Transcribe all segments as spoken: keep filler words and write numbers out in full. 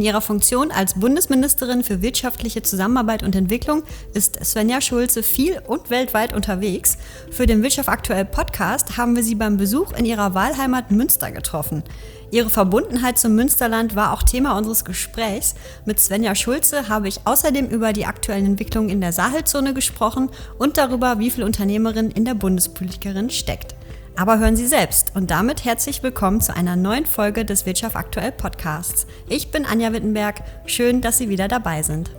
In ihrer Funktion als Bundesministerin für wirtschaftliche Zusammenarbeit und Entwicklung ist Svenja Schulze viel und weltweit unterwegs. Für den Wirtschaft aktuell Podcast haben wir sie beim Besuch in ihrer Wahlheimat Münster getroffen. Ihre Verbundenheit zum Münsterland war auch Thema unseres Gesprächs. Mit Svenja Schulze habe ich außerdem über die aktuellen Entwicklungen in der Sahelzone gesprochen und darüber, wie viel Unternehmerin in der Bundespolitikerin steckt. Aber hören Sie selbst und damit herzlich willkommen zu einer neuen Folge des Wirtschaft aktuell Podcasts. Ich bin Anja Wittenberg. Schön, dass Sie wieder dabei sind.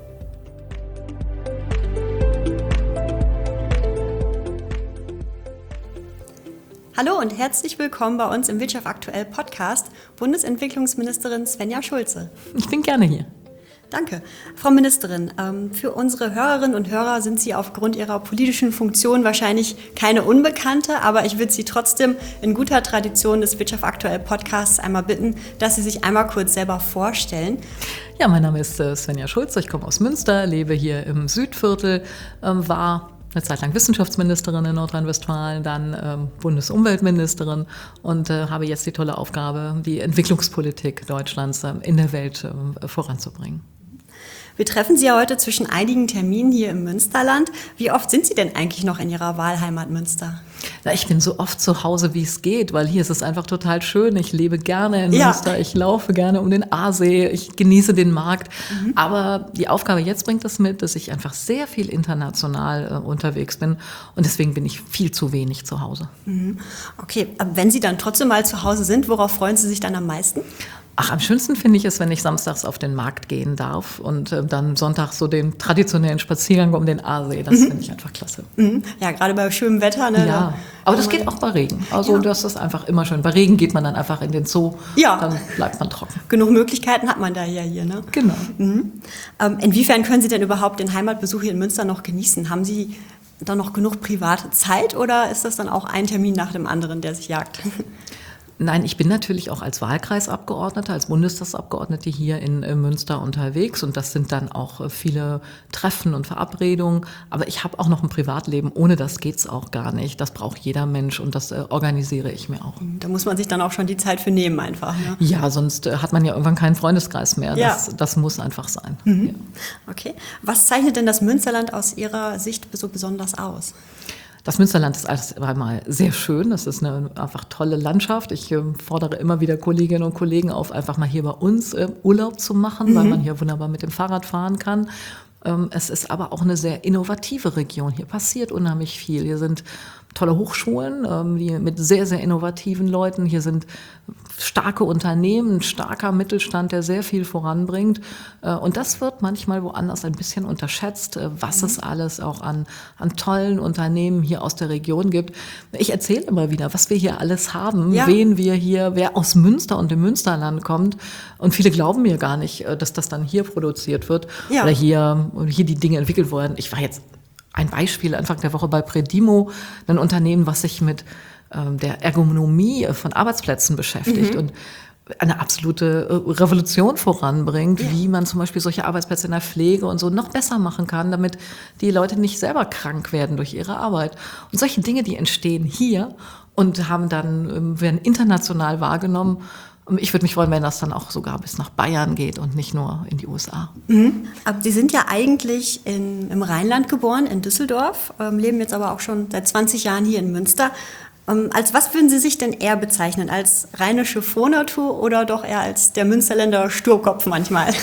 Hallo und herzlich willkommen bei uns im Wirtschaft aktuell Podcast, Bundesentwicklungsministerin Svenja Schulze. Ich bin gerne hier. Danke. Frau Ministerin, für unsere Hörerinnen und Hörer sind Sie aufgrund Ihrer politischen Funktion wahrscheinlich keine Unbekannte, aber ich würde Sie trotzdem in guter Tradition des Wirtschaft aktuell Podcasts einmal bitten, dass Sie sich einmal kurz selber vorstellen. Ja, mein Name ist Svenja Schulze, ich komme aus Münster, lebe hier im Südviertel, war eine Zeit lang Wissenschaftsministerin in Nordrhein-Westfalen, dann ähm, Bundesumweltministerin und äh, habe jetzt die tolle Aufgabe, die Entwicklungspolitik Deutschlands äh, in der Welt äh, voranzubringen. Wir treffen Sie ja heute zwischen einigen Terminen hier im Münsterland. Wie oft sind Sie denn eigentlich noch in Ihrer Wahlheimat Münster? Na, ich bin so oft zu Hause, wie es geht, weil hier ist es einfach total schön. Ich lebe gerne in ja. Münster, ich laufe gerne um den Aasee, ich genieße den Markt. Mhm. Aber die Aufgabe jetzt bringt es mit, dass ich einfach sehr viel international äh, unterwegs bin und deswegen bin ich viel zu wenig zu Hause. Mhm. Okay, aber wenn Sie dann trotzdem mal zu Hause sind, worauf freuen Sie sich dann am meisten? Ach, am schönsten finde ich es, wenn ich samstags auf den Markt gehen darf und äh, dann Sonntag so den traditionellen Spaziergang um den Aasee. Das mhm. finde ich einfach klasse. Mhm. Ja, gerade bei schönem Wetter. Ne, ja, aber das geht auch bei Regen. Also ja. das ist einfach immer schön. Bei Regen geht man dann einfach in den Zoo, ja. dann bleibt man trocken. Genug Möglichkeiten hat man da ja hier. Ne? Genau. Mhm. Ähm, inwiefern können Sie denn überhaupt den Heimatbesuch hier in Münster noch genießen? Haben Sie dann noch genug private Zeit oder ist das dann auch ein Termin nach dem anderen, der sich jagt? Nein, ich bin natürlich auch als Wahlkreisabgeordnete, als Bundestagsabgeordnete hier in Münster unterwegs und das sind dann auch viele Treffen und Verabredungen. Aber ich habe auch noch ein Privatleben, ohne das geht's auch gar nicht. Das braucht jeder Mensch und das äh, organisiere ich mir auch. Da muss man sich dann auch schon die Zeit für nehmen einfach. Ne? Ja, sonst äh, hat man ja irgendwann keinen Freundeskreis mehr. Ja. Das, das muss einfach sein. Mhm. Ja. Okay. Was zeichnet denn das Münsterland aus Ihrer Sicht so besonders aus? Das Münsterland ist alles einmal sehr schön, das ist eine einfach tolle Landschaft. Ich äh, fordere immer wieder Kolleginnen und Kollegen auf, einfach mal hier bei uns äh, Urlaub zu machen, mhm. weil man hier wunderbar mit dem Fahrrad fahren kann. Ähm, es ist aber auch eine sehr innovative Region. Hier passiert unheimlich viel. Hier sind tolle Hochschulen ähm, die mit sehr, sehr innovativen Leuten. Hier sind starke Unternehmen, ein starker Mittelstand, der sehr viel voranbringt. Äh, und das wird manchmal woanders ein bisschen unterschätzt, äh, was mhm. es alles auch an, an tollen Unternehmen hier aus der Region gibt. Ich erzähle immer wieder, was wir hier alles haben, ja. wen wir hier, wer aus Münster und dem Münsterland kommt. Und viele glauben mir gar nicht, dass das dann hier produziert wird ja. oder hier, hier die Dinge entwickelt wurden. Ich war jetzt ein Beispiel Anfang der Woche bei Predimo, ein Unternehmen, was sich mit ähm, der Ergonomie von Arbeitsplätzen beschäftigt mhm. und eine absolute Revolution voranbringt, ja. wie man zum Beispiel solche Arbeitsplätze in der Pflege und so noch besser machen kann, damit die Leute nicht selber krank werden durch ihre Arbeit. Und solche Dinge, die entstehen hier und haben dann, werden international wahrgenommen. Ich würde mich freuen, wenn das dann auch sogar bis nach Bayern geht und nicht nur in die U S A. Mhm. Aber Sie sind ja eigentlich in, im Rheinland geboren, in Düsseldorf, ähm, leben jetzt aber auch schon seit zwanzig Jahren hier in Münster. Ähm, als was würden Sie sich denn eher bezeichnen? Als rheinische Frohnatur oder doch eher als der Münsterländer Sturkopf manchmal?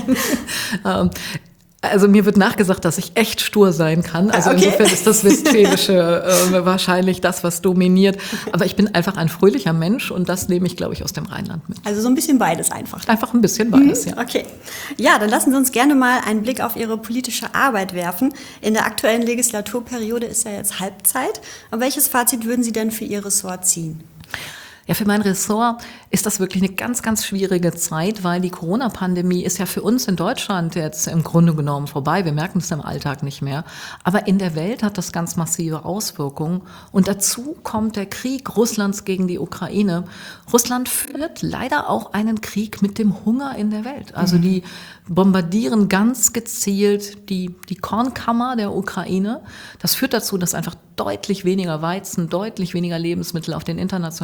ähm, Also mir wird nachgesagt, dass ich echt stur sein kann. Also okay. insofern ist das Westfälische äh, wahrscheinlich das, was dominiert. Aber ich bin einfach ein fröhlicher Mensch und das nehme ich, glaube ich, aus dem Rheinland mit. Also so ein bisschen beides einfach. Einfach ein bisschen beides, mhm. ja. Okay. Ja, dann lassen Sie uns gerne mal einen Blick auf Ihre politische Arbeit werfen. In der aktuellen Legislaturperiode ist ja jetzt Halbzeit. Aber welches Fazit würden Sie denn für Ihr Ressort ziehen? Ja, für mein Ressort ist das wirklich eine ganz, ganz schwierige Zeit, weil die Corona-Pandemie ist ja für uns in Deutschland jetzt im Grunde genommen vorbei. Wir merken es im Alltag nicht mehr. Aber in der Welt hat das ganz massive Auswirkungen. Und dazu kommt der Krieg Russlands gegen die Ukraine. Russland führt leider auch einen Krieg mit dem Hunger in der Welt. Also die bombardieren ganz gezielt die, die Kornkammer der Ukraine. Das führt dazu, dass einfach deutlich weniger Weizen, deutlich weniger Lebensmittel auf den internationalen Märkten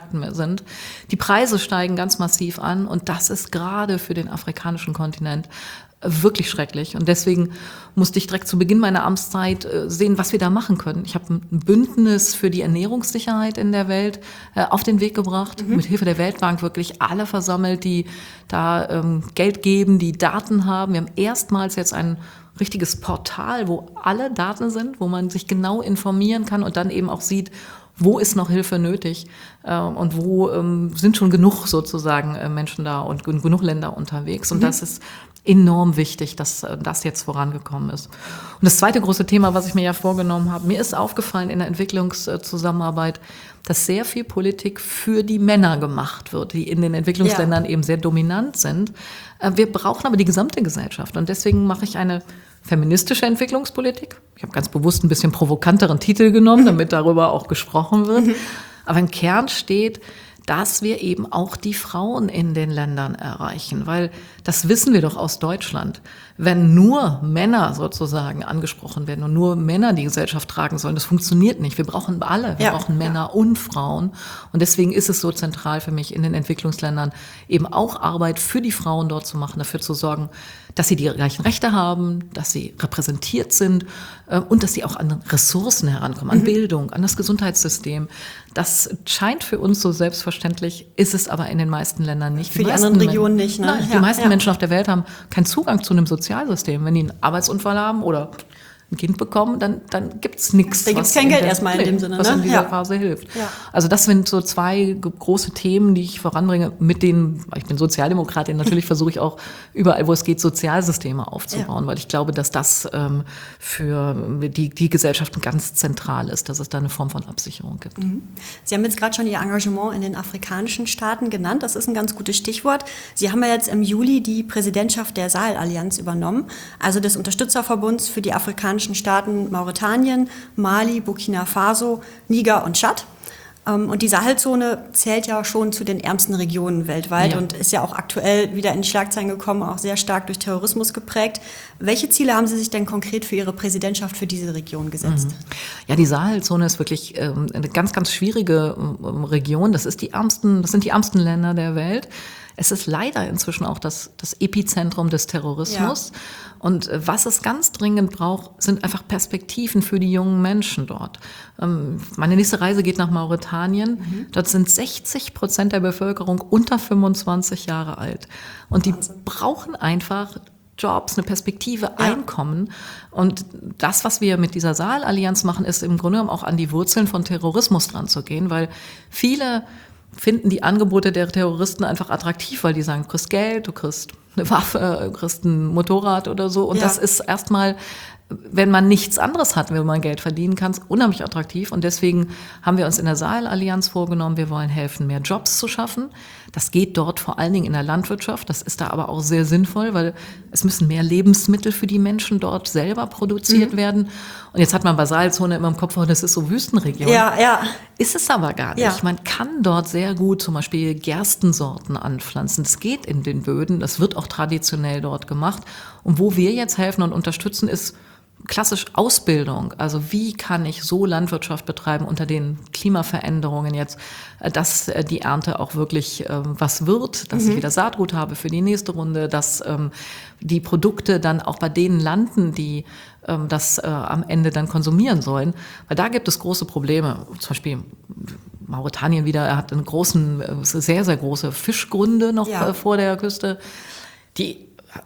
Märkten mehr sind. Die Preise steigen ganz massiv an und das ist gerade für den afrikanischen Kontinent wirklich schrecklich. Und deswegen musste ich direkt zu Beginn meiner Amtszeit sehen, was wir da machen können. Ich habe ein Bündnis für die Ernährungssicherheit in der Welt auf den Weg gebracht, mhm. mit Hilfe der Weltbank wirklich alle versammelt, die da ähm, Geld geben, die Daten haben. Wir haben erstmals jetzt ein richtiges Portal, wo alle Daten sind, wo man sich genau informieren kann und dann eben auch sieht, wo ist noch Hilfe nötig äh, und wo ähm, sind schon genug sozusagen äh, Menschen da und genug Länder unterwegs. Und mhm. das ist enorm wichtig, dass äh, das jetzt vorangekommen ist. Und das zweite große Thema, was ich mir ja vorgenommen habe, mir ist aufgefallen in der Entwicklungszusammenarbeit, dass sehr viel Politik für die Männer gemacht wird, die in den Entwicklungsländern ja. eben sehr dominant sind. Äh, wir brauchen aber die gesamte Gesellschaft und deswegen mache ich eine feministische Entwicklungspolitik. Ich habe ganz bewusst ein bisschen provokanteren Titel genommen, damit darüber auch gesprochen wird. Aber im Kern steht, dass wir eben auch die Frauen in den Ländern erreichen, weil das wissen wir doch aus Deutschland. Wenn nur Männer sozusagen angesprochen werden und nur Männer die Gesellschaft tragen sollen, das funktioniert nicht. Wir brauchen alle, wir ja, brauchen Männer ja. und Frauen. Und deswegen ist es so zentral für mich, in den Entwicklungsländern eben auch Arbeit für die Frauen dort zu machen, dafür zu sorgen, dass sie die gleichen Rechte haben, dass sie repräsentiert sind äh, und dass sie auch an Ressourcen herankommen, an mhm. Bildung, an das Gesundheitssystem. Das scheint für uns so selbstverständlich, ist es aber in den meisten Ländern nicht. Für die, die anderen Regionen Men- nicht. Ne? Nein, ja, die meisten ja. Menschen auf der Welt haben keinen Zugang zu einem Sozialsystem. Wenn die einen Arbeitsunfall haben oder ein Kind bekommen, dann, dann gibt's nichts. Da gibt's kein Geld der, erstmal in dem Sinne, was ne? in dieser ja. Phase hilft. Ja. Also das sind so zwei große Themen, die ich voranbringe, mit denen, ich bin Sozialdemokratin, natürlich versuche ich auch überall, wo es geht, Sozialsysteme aufzubauen, ja. weil ich glaube, dass das ähm, für die, die Gesellschaften ganz zentral ist, dass es da eine Form von Absicherung gibt. Mhm. Sie haben jetzt gerade schon Ihr Engagement in den afrikanischen Staaten genannt, das ist ein ganz gutes Stichwort. Sie haben ja jetzt im Juli die Präsidentschaft der Sahel-Allianz übernommen, also des Unterstützerverbunds für die afrikanischen Staaten Mauretanien, Mali, Burkina Faso, Niger und Tschad. Und die Sahelzone zählt ja schon zu den ärmsten Regionen weltweit ja. und ist ja auch aktuell wieder in die Schlagzeilen gekommen, auch sehr stark durch Terrorismus geprägt. Welche Ziele haben Sie sich denn konkret für Ihre Präsidentschaft für diese Region gesetzt? Ja, die Sahelzone ist wirklich ähm, eine ganz, ganz schwierige ähm, Region. Das ist die ärmsten, das sind die ärmsten Länder der Welt. Es ist leider inzwischen auch das, das Epizentrum des Terrorismus. Ja. Und was es ganz dringend braucht, sind einfach Perspektiven für die jungen Menschen dort. Meine nächste Reise geht nach Mauretanien. Mhm. Dort sind sechzig Prozent der Bevölkerung unter fünfundzwanzig Jahre alt. Und die Wahnsinn. Brauchen einfach Jobs, eine Perspektive, ja. Einkommen. Und das, was wir mit dieser Sahel-Allianz machen, ist im Grunde genommen auch an die Wurzeln von Terrorismus dran zu gehen, weil viele finden die Angebote der Terroristen einfach attraktiv, weil die sagen, du kriegst Geld, du kriegst eine Waffe, du kriegst ein Motorrad oder so. Und ja. das ist erstmal, wenn man nichts anderes hat, wenn man Geld verdienen kann, unheimlich attraktiv. Und deswegen haben wir uns in der Sahel-Allianz vorgenommen, wir wollen helfen, mehr Jobs zu schaffen. Das geht dort vor allen Dingen in der Landwirtschaft. Das ist da aber auch sehr sinnvoll, weil es müssen mehr Lebensmittel für die Menschen dort selber produziert mhm. werden. Und jetzt hat man bei Sahelzone immer im Kopf, oh, das ist so Wüstenregion. Ja, ja. Ist es aber gar nicht. Ja. Man kann dort sehr gut zum Beispiel Gerstensorten anpflanzen. Das geht in den Böden. Das wird auch traditionell dort gemacht. Und wo wir jetzt helfen und unterstützen, ist klassisch Ausbildung. Also wie kann ich so Landwirtschaft betreiben unter den Klimaveränderungen jetzt, dass die Ernte auch wirklich ähm, was wird, dass mhm. ich wieder Saatgut habe für die nächste Runde, dass ähm, die Produkte dann auch bei denen landen, die ähm, das äh, am Ende dann konsumieren sollen. Weil da gibt es große Probleme. Zum Beispiel Mauretanien wieder, er hat einen großen, sehr, sehr große Fischgründe noch ja. äh, vor der Küste. Die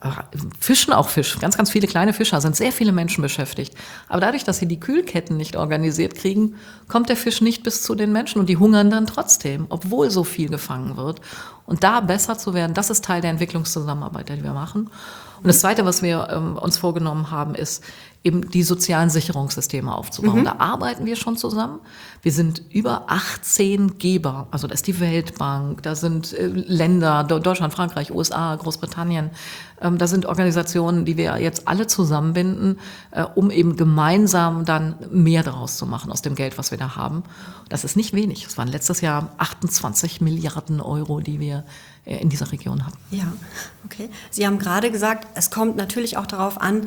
Fischen auch Fisch, ganz, ganz viele kleine Fischer, sind sehr viele Menschen beschäftigt. Aber dadurch, dass sie die Kühlketten nicht organisiert kriegen, kommt der Fisch nicht bis zu den Menschen und die hungern dann trotzdem, obwohl so viel gefangen wird. Und da besser zu werden, das ist Teil der Entwicklungszusammenarbeit, die wir machen. Und das Zweite, was wir ähm, uns vorgenommen haben, ist eben die sozialen Sicherungssysteme aufzubauen. Mhm. Da arbeiten wir schon zusammen. Wir sind über achtzehn Geber, also da ist die Weltbank, da sind äh, Länder, Deutschland, Frankreich, U S A, Großbritannien, ähm, da sind Organisationen, die wir jetzt alle zusammenbinden, äh, um eben gemeinsam dann mehr daraus zu machen aus dem Geld, was wir da haben. Das ist nicht wenig. Es waren letztes Jahr achtundzwanzig Milliarden Euro, die wir in dieser Region haben. Ja, okay. Sie haben gerade gesagt, es kommt natürlich auch darauf an,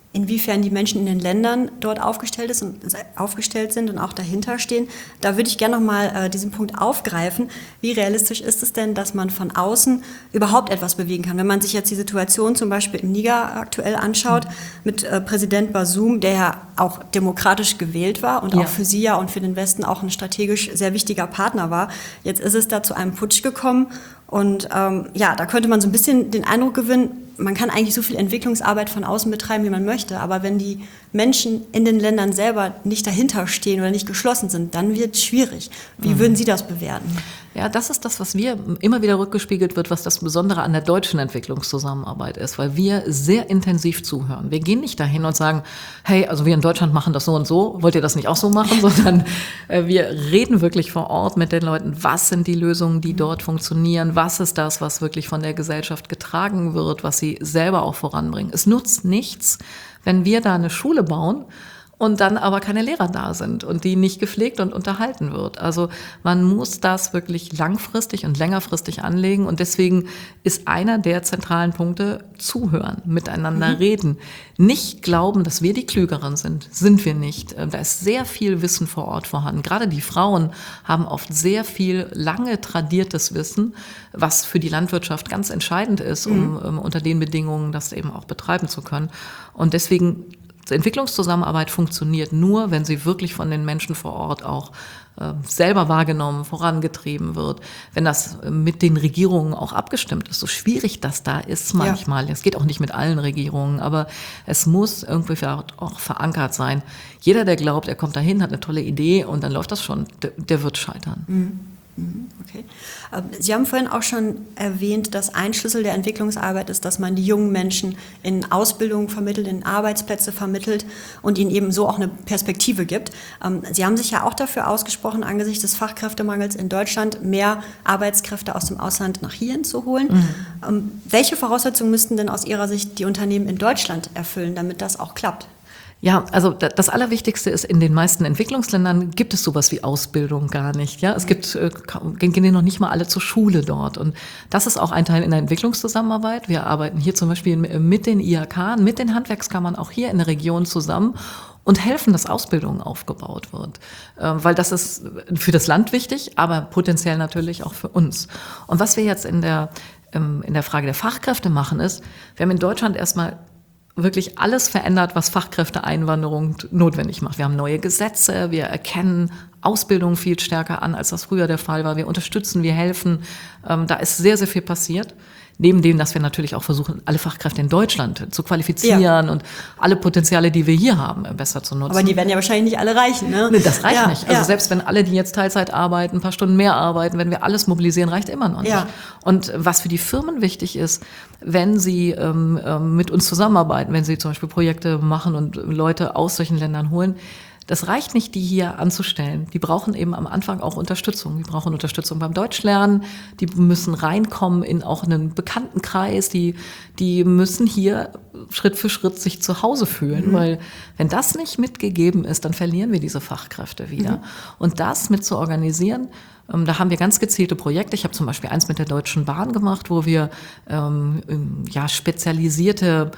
inwiefern die Menschen in den Ländern dort aufgestellt, ist und, aufgestellt sind und auch dahinter stehen. Da würde ich gerne nochmal äh, diesen Punkt aufgreifen. Wie realistisch ist es denn, dass man von außen überhaupt etwas bewegen kann? Wenn man sich jetzt die Situation zum Beispiel in Niger aktuell anschaut, mhm. mit äh, Präsident Bazoum, der ja auch demokratisch gewählt war und ja. auch für Sie ja und für den Westen auch ein strategisch sehr wichtiger Partner war. Jetzt ist es da zu einem Putsch gekommen und ähm, ja, da könnte man so ein bisschen den Eindruck gewinnen, man kann eigentlich so viel Entwicklungsarbeit von außen betreiben, wie man möchte, aber wenn die Menschen in den Ländern selber nicht dahinter stehen oder nicht geschlossen sind, dann wird es schwierig. Wie mhm. würden Sie das bewerten? Ja, das ist das, was wir immer wieder rückgespiegelt wird, was das Besondere an der deutschen Entwicklungszusammenarbeit ist, weil wir sehr intensiv zuhören. Wir gehen nicht dahin und sagen, hey, also wir in Deutschland machen das so und so, wollt ihr das nicht auch so machen, sondern äh, wir reden wirklich vor Ort mit den Leuten, was sind die Lösungen, die dort funktionieren, was ist das, was wirklich von der Gesellschaft getragen wird, was sie selber auch voranbringen. Es nutzt nichts, wenn wir da eine Schule bauen und dann aber keine Lehrer da sind und die nicht gepflegt und unterhalten wird. Also man muss das wirklich langfristig und längerfristig anlegen und deswegen ist einer der zentralen Punkte zuhören, miteinander mhm. reden. Nicht glauben, dass wir die Klügeren sind, sind wir nicht. Da ist sehr viel Wissen vor Ort vorhanden. Gerade die Frauen haben oft sehr viel lange tradiertes Wissen, was für die Landwirtschaft ganz entscheidend ist, um, um unter den Bedingungen das eben auch betreiben zu können. Und deswegen Entwicklungszusammenarbeit funktioniert nur, wenn sie wirklich von den Menschen vor Ort auch äh, selber wahrgenommen, vorangetrieben wird, wenn das mit den Regierungen auch abgestimmt ist. So schwierig das da ist manchmal. Es ja. geht auch nicht mit allen Regierungen, aber es muss irgendwie auch verankert sein. Jeder, der glaubt, er kommt dahin, hat eine tolle Idee und dann läuft das schon, der, der wird scheitern. Mhm. Okay. Sie haben vorhin auch schon erwähnt, dass ein Schlüssel der Entwicklungsarbeit ist, dass man die jungen Menschen in Ausbildung vermittelt, in Arbeitsplätze vermittelt und ihnen eben so auch eine Perspektive gibt. Sie haben sich ja auch dafür ausgesprochen, angesichts des Fachkräftemangels in Deutschland mehr Arbeitskräfte aus dem Ausland nach hierhin zu holen. Mhm. Welche Voraussetzungen müssten denn aus Ihrer Sicht die Unternehmen in Deutschland erfüllen, damit das auch klappt? Ja, also das Allerwichtigste ist, in den meisten Entwicklungsländern gibt es sowas wie Ausbildung gar nicht. Ja, es gibt, äh, gehen noch nicht mal alle zur Schule dort. Und das ist auch ein Teil in der Entwicklungszusammenarbeit. Wir arbeiten hier zum Beispiel mit den I H K, mit den Handwerkskammern auch hier in der Region zusammen und helfen, dass Ausbildung aufgebaut wird. Äh, weil das ist für das Land wichtig, aber potenziell natürlich auch für uns. Und was wir jetzt in der, ähm, in der Frage der Fachkräfte machen ist, wir haben in Deutschland erstmal wirklich alles verändert, was Fachkräfteeinwanderung notwendig macht. Wir haben neue Gesetze, wir erkennen Ausbildung viel stärker an, als das früher der Fall war. Wir unterstützen, wir helfen. Ähm, da ist sehr, sehr viel passiert. Neben dem, dass wir natürlich auch versuchen, alle Fachkräfte in Deutschland zu qualifizieren ja. und alle Potenziale, die wir hier haben, besser zu nutzen. Aber die werden ja wahrscheinlich nicht alle reichen, ne? Nee, das reicht ja, nicht. Also ja. selbst wenn alle, die jetzt Teilzeit arbeiten, ein paar Stunden mehr arbeiten, wenn wir alles mobilisieren, reicht immer noch nicht. Ja. Und was für die Firmen wichtig ist, wenn sie ähm, mit uns zusammenarbeiten, wenn sie zum Beispiel Projekte machen und Leute aus solchen Ländern holen, das reicht nicht, die hier anzustellen. Die brauchen eben am Anfang auch Unterstützung. Die brauchen Unterstützung beim Deutschlernen. Die müssen reinkommen in auch einen Bekanntenkreis. Die, die müssen hier Schritt für Schritt sich zu Hause fühlen. Mhm. Weil wenn das nicht mitgegeben ist, dann verlieren wir diese Fachkräfte wieder. Mhm. Und das mit zu organisieren, da haben wir ganz gezielte Projekte. Ich habe zum Beispiel eins mit der Deutschen Bahn gemacht, wo wir ähm, ja, spezialisierte,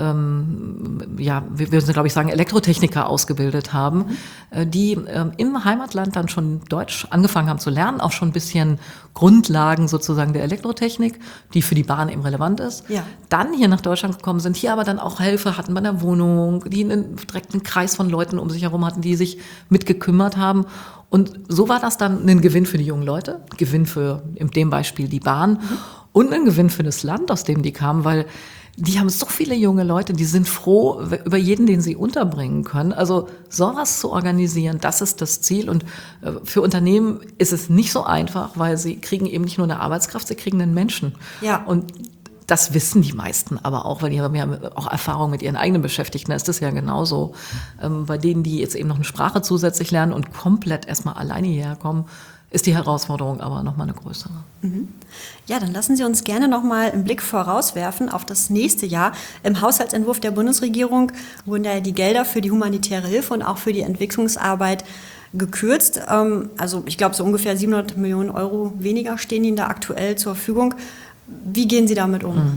ähm, ja, wir würden glaube ich sagen, Elektrotechniker ausgebildet haben, mhm. die ähm, im Heimatland dann schon Deutsch angefangen haben zu lernen, auch schon ein bisschen Grundlagen sozusagen der Elektrotechnik, die für die Bahn eben relevant ist. Ja. Dann hier nach Deutschland gekommen sind, hier aber dann auch Helfer hatten bei der Wohnung, die einen direkten Kreis von Leuten um sich herum hatten, die sich mitgekümmert haben. Und so war das dann ein Gewinn für die jungen Leute, Gewinn für in dem Beispiel die Bahn mhm. und ein Gewinn für das Land, aus dem die kamen, weil die haben so viele junge Leute, die sind froh über jeden, den sie unterbringen können. Also sowas zu organisieren, das ist das Ziel. Und für Unternehmen ist es nicht so einfach, weil sie kriegen eben nicht nur eine Arbeitskraft, sie kriegen einen Menschen. Ja. Und das wissen die meisten aber auch, weil die haben ja auch Erfahrung mit ihren eigenen Beschäftigten. Da ist das ja genauso. Ähm, bei denen, die jetzt eben noch eine Sprache zusätzlich lernen und komplett erstmal alleine hierher kommen, ist die Herausforderung aber nochmal eine größere. Mhm. Ja, dann lassen Sie uns gerne nochmal einen Blick vorauswerfen auf das nächste Jahr. Im Haushaltsentwurf der Bundesregierung wurden ja die Gelder für die humanitäre Hilfe und auch für die Entwicklungsarbeit gekürzt. Also ich glaube, so ungefähr siebenhundert Millionen Euro weniger stehen Ihnen da aktuell zur Verfügung. Wie gehen Sie damit um?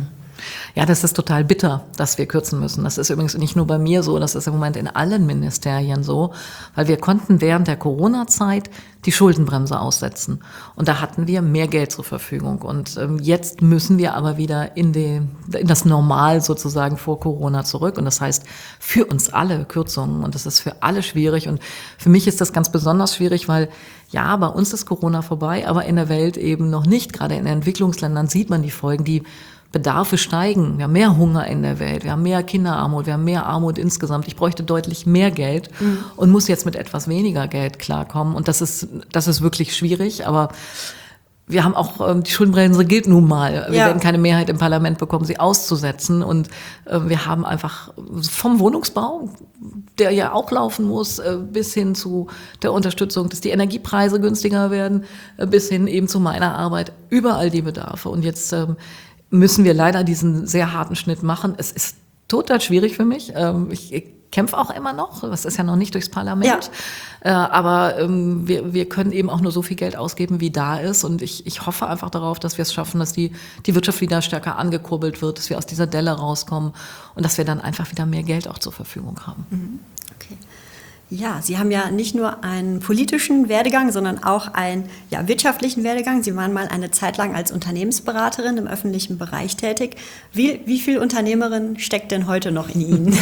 Ja, das ist total bitter, dass wir kürzen müssen. Das ist übrigens nicht nur bei mir so, das ist im Moment in allen Ministerien so, weil wir konnten während der Corona-Zeit die Schuldenbremse aussetzen. Und da hatten wir mehr Geld zur Verfügung. Und ähm, jetzt müssen wir aber wieder in, die, in das Normal sozusagen vor Corona zurück. Und das heißt für uns alle Kürzungen. Und das ist für alle schwierig. Und für mich ist das ganz besonders schwierig, weil ja, bei uns ist Corona vorbei, aber in der Welt eben noch nicht. Gerade in Entwicklungsländern sieht man die Folgen, die Bedarfe steigen. Wir haben mehr Hunger in der Welt, wir haben mehr Kinderarmut, wir haben mehr Armut insgesamt. Ich bräuchte deutlich mehr Geld mhm. und muss jetzt mit etwas weniger Geld klarkommen. Und das ist, das ist wirklich schwierig, aber wir haben auch, ähm, die Schuldenbremse gilt nun mal. Wir ja. werden keine Mehrheit im Parlament bekommen, sie auszusetzen. Und äh, wir haben einfach vom Wohnungsbau, der ja auch laufen muss, äh, bis hin zu der Unterstützung, dass die Energiepreise günstiger werden, äh, bis hin eben zu meiner Arbeit, überall die Bedarfe. Und jetzt ähm, müssen wir leider diesen sehr harten Schnitt machen. Es ist total schwierig für mich. Ähm, ich, ich kämpfe auch immer noch. Das ist ja noch nicht durchs Parlament. Ja. Äh, aber ähm, wir, wir können eben auch nur so viel Geld ausgeben, wie da ist. Und ich, ich hoffe einfach darauf, dass wir es schaffen, dass die, die Wirtschaft wieder stärker angekurbelt wird, dass wir aus dieser Delle rauskommen und dass wir dann einfach wieder mehr Geld auch zur Verfügung haben. Mhm. Okay. Ja, Sie haben ja nicht nur einen politischen Werdegang, sondern auch einen ja, wirtschaftlichen Werdegang. Sie waren mal eine Zeit lang als Unternehmensberaterin im öffentlichen Bereich tätig. Wie, wie viel Unternehmerin steckt denn heute noch in Ihnen?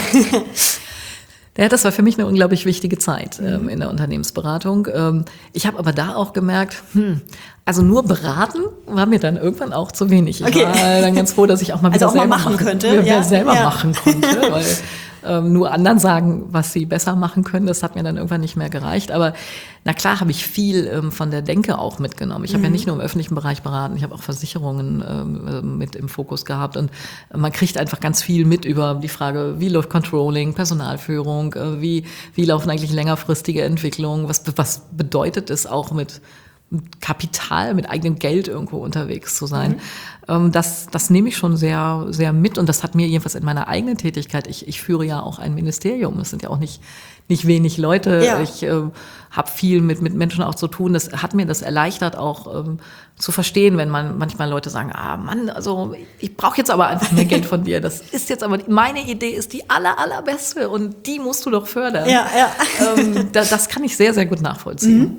Ja, das war für mich eine unglaublich wichtige Zeit ähm, in der Unternehmensberatung. Ähm, ich habe aber da auch gemerkt, hm, also nur beraten war mir dann irgendwann auch zu wenig. Ich okay. war dann ganz froh, dass ich auch mal wieder also auch selber mal machen, machen könnte. Ja, ja. selber ja. machen konnte, weil ähm, nur anderen sagen, was sie besser machen können, das hat mir dann irgendwann nicht mehr gereicht. Aber na klar habe ich viel ähm, von der Denke auch mitgenommen. Ich habe mhm. ja nicht nur im öffentlichen Bereich beraten, ich habe auch Versicherungen ähm, mit im Fokus gehabt. Und man kriegt einfach ganz viel mit über die Frage, wie läuft Controlling, Personalführung, äh, wie, wie laufen eigentlich längerfristige Entwicklungen, was, was bedeutet es auch mit Kapital, mit eigenem Geld irgendwo unterwegs zu sein. Mhm. Das, das nehme ich schon sehr, sehr mit und das hat mir jedenfalls in meiner eigenen Tätigkeit, ich, ich führe ja auch ein Ministerium, es sind ja auch nicht, nicht wenig Leute, ja. ich äh, habe viel mit, mit Menschen auch zu tun, das hat mir das erleichtert auch ähm, zu verstehen, wenn man manchmal Leute sagen, ah Mann, also ich brauche jetzt aber einfach mehr Geld von dir, das ist jetzt aber, meine Idee ist die aller, allerbeste und die musst du doch fördern. Ja, ja. Ähm, das, das kann ich sehr, sehr gut nachvollziehen. Mhm.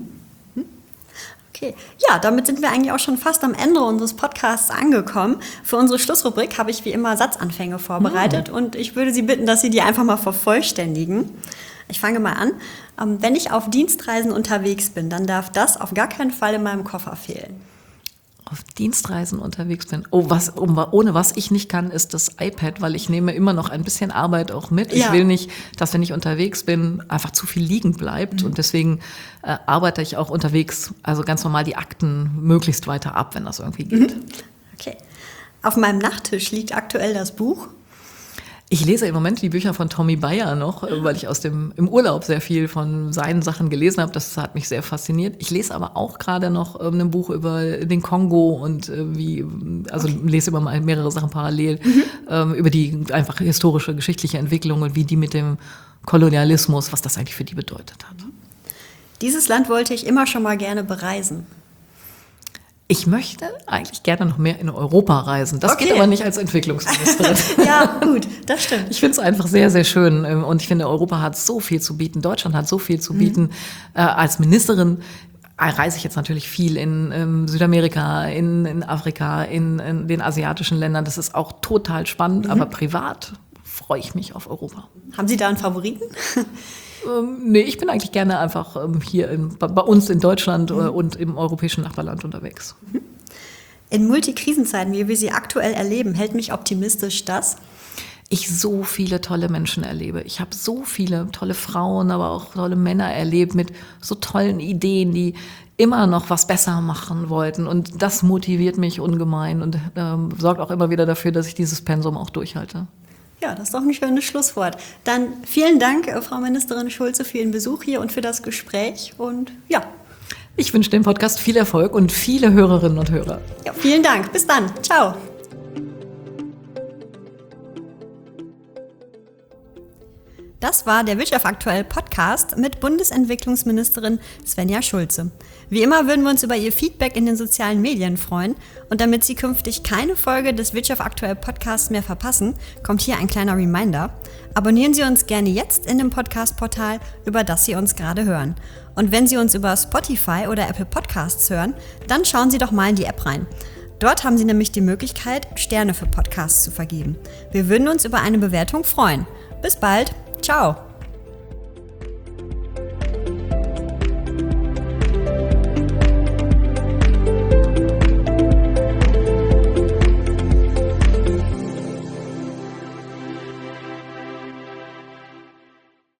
Okay, ja, damit sind wir eigentlich auch schon fast am Ende unseres Podcasts angekommen. Für unsere Schlussrubrik habe ich wie immer Satzanfänge vorbereitet mhm. und ich würde Sie bitten, dass Sie die einfach mal vervollständigen. Ich fange mal an. Ähm, wenn ich auf Dienstreisen unterwegs bin, dann darf das auf gar keinen Fall in meinem Koffer fehlen. Auf Dienstreisen unterwegs bin. Oh, was, ohne was ich nicht kann, ist das iPad, weil ich nehme immer noch ein bisschen Arbeit auch mit. Ja. Ich will nicht, dass wenn ich unterwegs bin, einfach zu viel liegen bleibt. Mhm. Und deswegen äh, arbeite ich auch unterwegs, also ganz normal die Akten möglichst weiter ab, wenn das irgendwie geht. Mhm. Okay. Auf meinem Nachttisch liegt aktuell das Buch. Ich lese im Moment die Bücher von Tommy Bayer noch, weil ich aus dem im Urlaub sehr viel von seinen Sachen gelesen habe. Das hat mich sehr fasziniert. Ich lese aber auch gerade noch ein Buch über den Kongo und wie, also okay. lese immer mal mehrere Sachen parallel, mhm. über die einfach historische, geschichtliche Entwicklung und wie die mit dem Kolonialismus, was das eigentlich für die bedeutet hat. Dieses Land wollte ich immer schon mal gerne bereisen. Ich möchte eigentlich gerne noch mehr in Europa reisen. Das okay. geht aber nicht als Entwicklungsministerin. Ja, gut, das stimmt. Ich finde es einfach sehr, sehr schön. Und ich finde, Europa hat so viel zu bieten. Deutschland hat so viel zu bieten. Mhm. Äh, als Ministerin reise ich jetzt natürlich viel in ähm, Südamerika, in, in Afrika, in, in den asiatischen Ländern. Das ist auch total spannend. Mhm. Aber privat freue ich mich auf Europa. Haben Sie da einen Favoriten? Ähm, nee, ich bin eigentlich gerne einfach ähm, hier in, bei, bei uns in Deutschland mhm. äh, und im europäischen Nachbarland unterwegs. In Multikrisenzeiten, wie wir sie aktuell erleben, hält mich optimistisch, dass ich so viele tolle Menschen erlebe. Ich habe so viele tolle Frauen, aber auch tolle Männer erlebt mit so tollen Ideen, die immer noch was besser machen wollten. Und das motiviert mich ungemein und ähm, sorgt auch immer wieder dafür, dass ich dieses Pensum auch durchhalte. Ja, das ist doch ein schönes Schlusswort. Dann vielen Dank, Frau Ministerin Schulze, für Ihren Besuch hier und für das Gespräch. Und ja. Ich wünsche dem Podcast viel Erfolg und viele Hörerinnen und Hörer. Ja, vielen Dank. Bis dann. Ciao. Das war der Wirtschaft aktuell Podcast mit Bundesentwicklungsministerin Svenja Schulze. Wie immer würden wir uns über Ihr Feedback in den sozialen Medien freuen. Und damit Sie künftig keine Folge des Wirtschaft aktuell Podcasts mehr verpassen, kommt hier ein kleiner Reminder. Abonnieren Sie uns gerne jetzt in dem Podcast-Portal, über das Sie uns gerade hören. Und wenn Sie uns über Spotify oder Apple Podcasts hören, dann schauen Sie doch mal in die App rein. Dort haben Sie nämlich die Möglichkeit, Sterne für Podcasts zu vergeben. Wir würden uns über eine Bewertung freuen. Bis bald. Ciao.